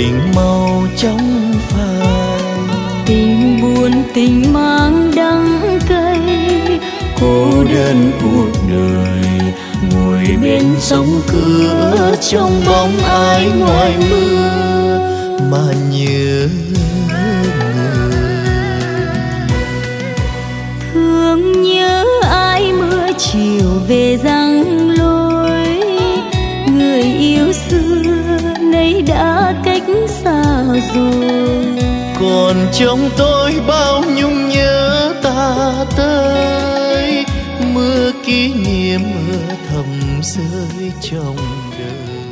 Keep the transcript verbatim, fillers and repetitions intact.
tình màu trong phai. Tình buồn tình mang đắng cay, cô đơn cuộc đời ngồi bên sông cửa trong bóng ai ngoài mưa mà nhớ thương nhớ ai mưa chiều về giăng lối. Người yêu xưa nay đã cách xa rồi, còn trong tôi bao nhung nhớ ta tới. Mưa kỷ niệm mưa thầm rơi trong đời.